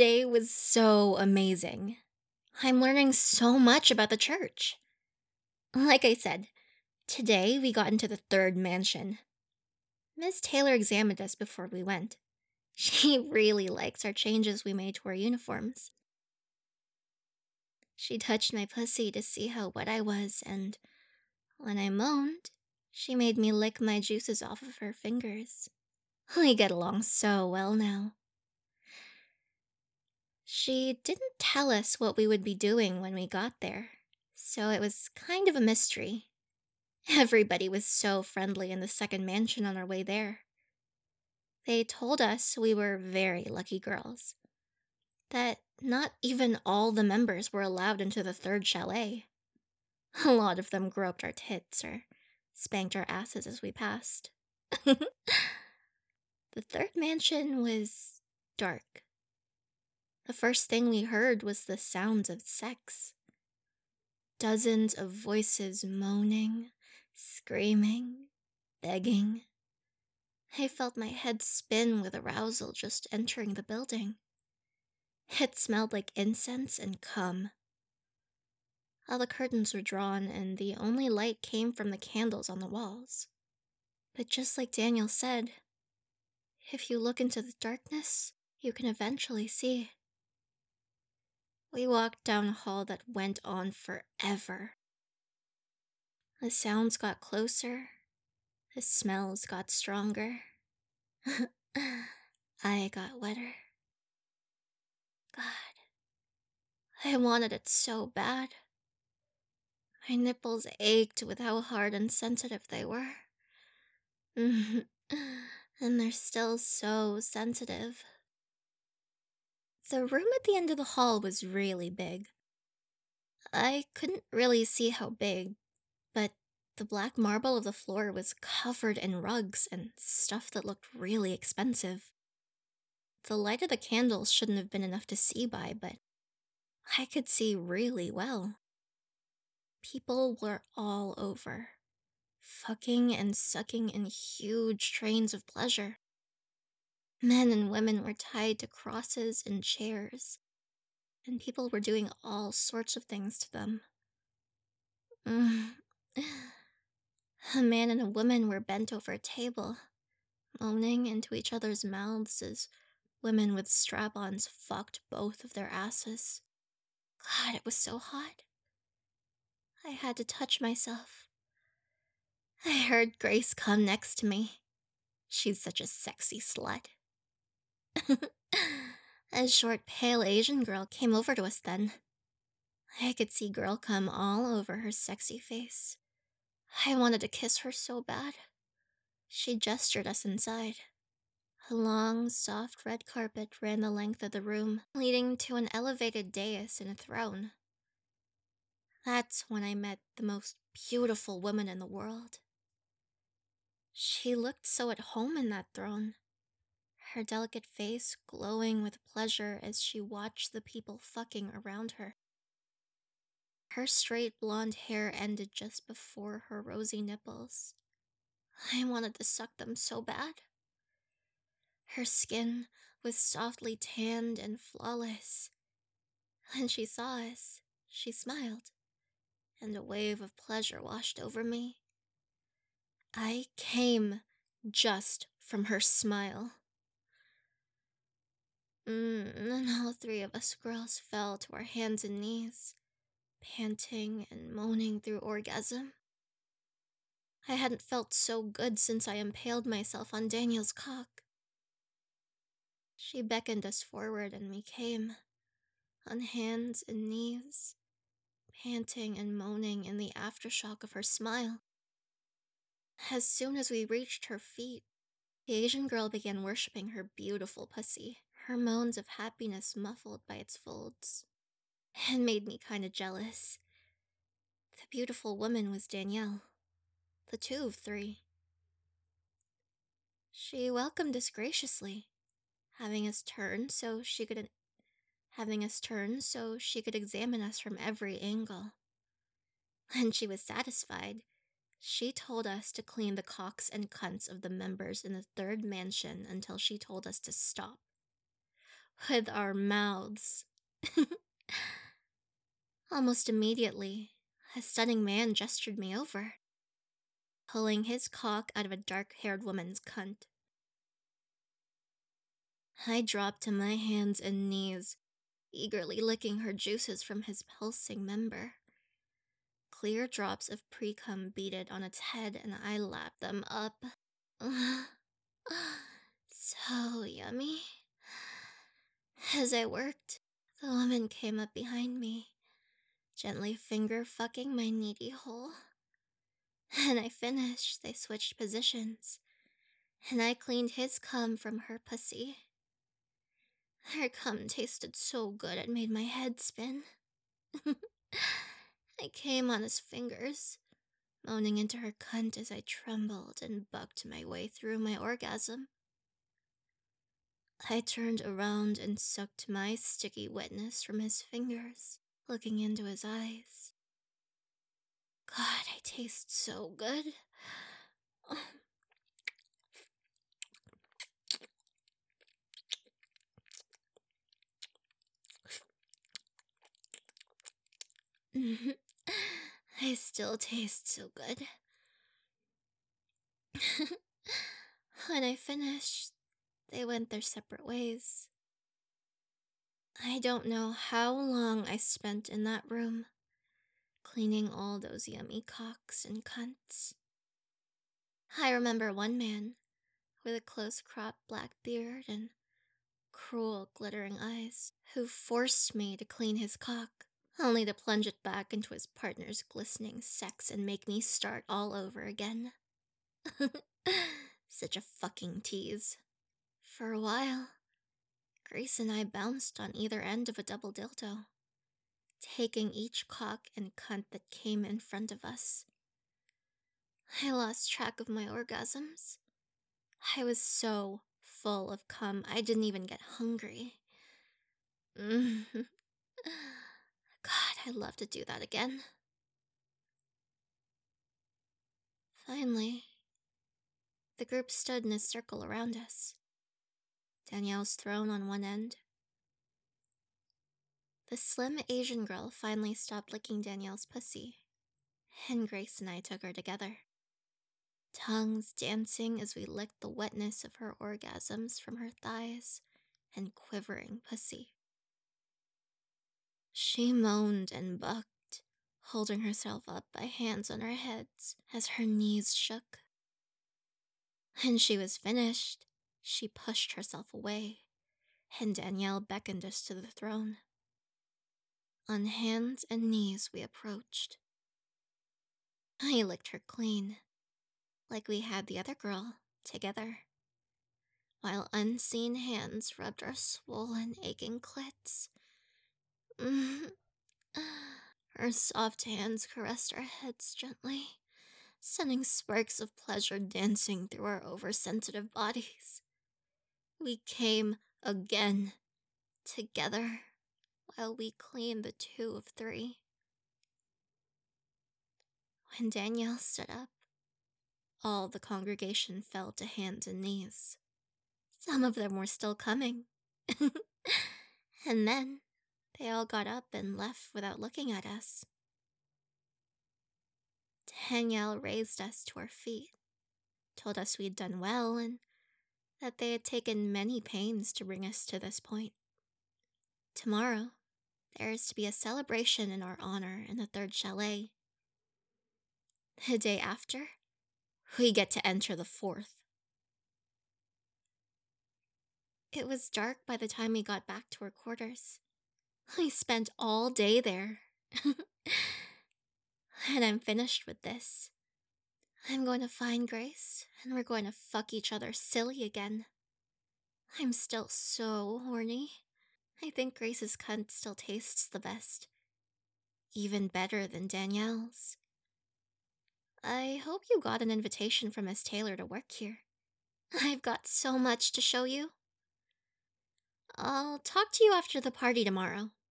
Today was so amazing. I'm learning so much about the church. Like I said, today we got into the third mansion. Miss Taylor examined us before we went. She really likes our changes we made to our uniforms. She touched my pussy to see how wet I was, and when I moaned, she made me lick my juices off of her fingers. We get along so well now. She didn't tell us what we would be doing when we got there, so it was kind of a mystery. Everybody was so friendly in the second mansion on our way there. They told us we were very lucky girls, that not even all the members were allowed into the third chalet. A lot of them groped our tits or spanked our asses as we passed. The third mansion was dark. The first thing we heard was the sounds of sex. Dozens of voices moaning, screaming, begging. I felt my head spin with arousal just entering the building. It smelled like incense and cum. All the curtains were drawn, and the only light came from the candles on the walls. But just like Daniel said, if you look into the darkness, you can eventually see. We walked down a hall that went on forever. The sounds got closer, the smells got stronger. I got wetter. God, I wanted it so bad. My nipples ached with how hard and sensitive they were. And they're still so sensitive. The room at the end of the hall was really big. I couldn't really see how big, but the black marble of the floor was covered in rugs and stuff that looked really expensive. The light of the candles shouldn't have been enough to see by, but I could see really well. People were all over, fucking and sucking in huge trains of pleasure. Men and women were tied to crosses and chairs, and people were doing all sorts of things to them. Mm. A man and a woman were bent over a table, moaning into each other's mouths as women with strap ons fucked both of their asses. God, it was so hot. I had to touch myself. I heard Grace come next to me. She's such a sexy slut. A short, pale Asian girl came over to us then. I could see girl cum all over her sexy face. I wanted to kiss her so bad. She gestured us inside. A long, soft red carpet ran the length of the room, leading to an elevated dais and a throne. That's when I met the most beautiful woman in the world. She looked so at home in that throne, her delicate face glowing with pleasure as she watched the people fucking around her. Her straight blonde hair ended just before her rosy nipples. I wanted to suck them so bad. Her skin was softly tanned and flawless. When she saw us, she smiled, and a wave of pleasure washed over me. I came just from her smile. And all three of us girls fell to our hands and knees, panting and moaning through orgasm. I hadn't felt so good since I impaled myself on Daniel's cock. She beckoned us forward and we came, on hands and knees, panting and moaning in the aftershock of her smile. As soon as we reached her feet, the Asian girl began worshipping her beautiful pussy, her moans of happiness muffled by its folds. It made me kinda jealous. The beautiful woman was Danielle, the two of three. She welcomed us graciously, having us turn so she could examine us from every angle. When she was satisfied, she told us to clean the cocks and cunts of the members in the third mansion until she told us to stop. with our mouths. Almost immediately, a stunning man gestured me over, pulling his cock out of a dark-haired woman's cunt. I dropped to my hands and knees, eagerly licking her juices from his pulsing member. Clear drops of pre-cum beaded on its head, and I lapped them up. So yummy. As I worked, the woman came up behind me, gently finger fucking my needy hole. And I finished, they switched positions, and I cleaned his cum from her pussy. Her cum tasted so good it made my head spin. I came on his fingers, moaning into her cunt as I trembled and bucked my way through my orgasm. I turned around and sucked my sticky wetness from his fingers, looking into his eyes. God, I taste so good. I still taste so good. When I finished, they went their separate ways. I don't know how long I spent in that room, cleaning all those yummy cocks and cunts. I remember one man with a close-cropped black beard and cruel, glittering eyes who forced me to clean his cock, only to plunge it back into his partner's glistening sex and make me start all over again. Such a fucking tease. For a while, Grace and I bounced on either end of a double dildo, taking each cock and cunt that came in front of us. I lost track of my orgasms. I was so full of cum, I didn't even get hungry. God, I'd love to do that again. Finally, the group stood in a circle around us. Danielle's throne on one end. The slim Asian girl finally stopped licking Danielle's pussy, and Grace and I took her together, tongues dancing as we licked the wetness of her orgasms from her thighs and quivering pussy. She moaned and bucked, holding herself up by hands on her heads as her knees shook. When she was finished, she pushed herself away, and Danielle beckoned us to the throne. On hands and knees we approached. I licked her clean, like we had the other girl together, while unseen hands rubbed our swollen, aching clits. Her soft hands caressed our heads gently, sending sparks of pleasure dancing through our oversensitive bodies. We came again, together, while we cleaned the two of three. When Danielle stood up, all the congregation fell to hands and knees. Some of them were still coming. And then they all got up and left without looking at us. Danielle raised us to our feet, told us we'd done well, and that they had taken many pains to bring us to this point. Tomorrow, there is to be a celebration in our honor in the third chalet. The day after, we get to enter the fourth. It was dark by the time we got back to our quarters. We spent all day there. And I'm finished with this. I'm going to find Grace, and we're going to fuck each other silly again. I'm still so horny. I think Grace's cunt still tastes the best. Even better than Danielle's. I hope you got an invitation from Miss Taylor to work here. I've got so much to show you. I'll talk to you after the party tomorrow.